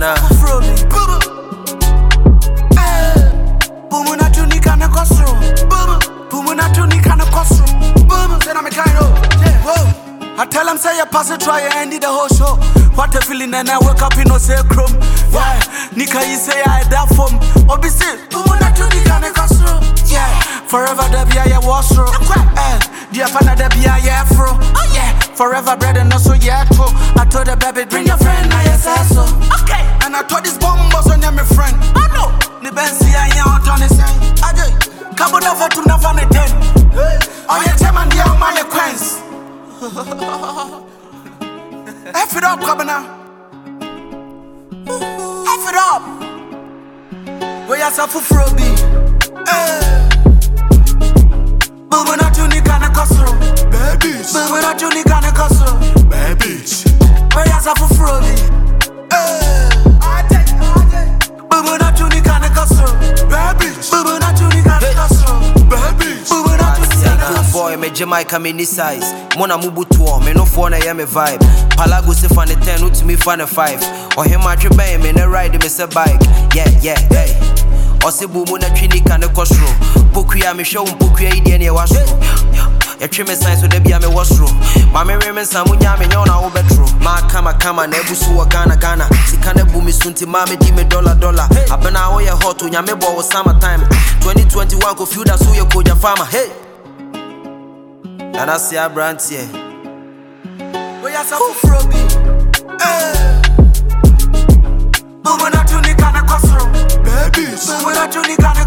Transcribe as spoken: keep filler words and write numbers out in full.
Ana Frobi Bumuna tunika na kosro Bumuna tunika na kosro Say na me kind of I tell him say you pass it try and end the whole show. What a feeling and I wake up in no say chrome. Yeah, Nika you say I that form. Obisi, Bumuna tunika na kosro. Yeah, forever there be a washro. Eh, dear father there be a afro. Oh yeah, forever bread and also yeah true. I told the baby bring your friend now yes I so. Okay, and I told this bomb was on my friend. Oh no, the Benzi I out on the side. Ajay, carbon over to never me ten. Oh yeah, tell man the man queens. F it up, Kabana. F it up. We are so frobi. Bumuna tunika na kosro. Baby Bumuna tunika na kosro. Baby We are so frobi. Bumuna tunika na kosro. Baby Bumuna tunika na kosro. Baby Bumuna tunika na kosro. Boy, me Jamaica me ni size. Mona mubutu me no phone na me vibe. Palago se fan ten to me fan five. Or him a dribble me na ride me say bike. Yeah, yeah, hey. Osibu mu na twini ka ne kosro. Pokua me hwe pokua ide ne wasro. Ya tweme sign so da bia me wasro. Ma me remen samunya me nyona wo betro. Ma kama kama na ebusu wo Ghana Ghana. Sika na bu me sunti ma me di me dollar dollar. Abena wo ye hot nya me bo wo summer time. twenty twenty-one ko feud aso ye koja farmer. Hey. And I see a brand here. We are so frobi. Bumuna tunika na kosro. Baby Bumuna tunika